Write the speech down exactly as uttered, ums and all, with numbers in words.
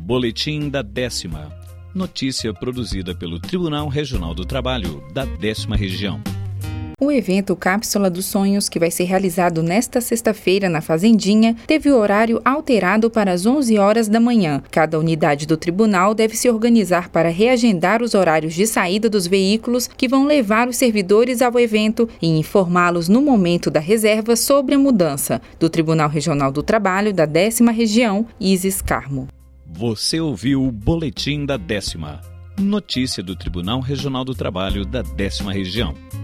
Boletim da Décima. Notícia produzida pelo Tribunal Regional do Trabalho da Décima Região. O evento Cápsula dos Sonhos, que vai ser realizado nesta sexta-feira na Fazendinha, teve o horário alterado para as onze horas da manhã. Cada unidade do tribunal deve se organizar para reagendar os horários de saída dos veículos que vão levar os servidores ao evento e informá-los no momento da reserva sobre a mudança. Do Tribunal Regional do Trabalho da Décima Região, Isis Carmo. Você ouviu o Boletim da Décima. Notícia do Tribunal Regional do Trabalho da Décima Região.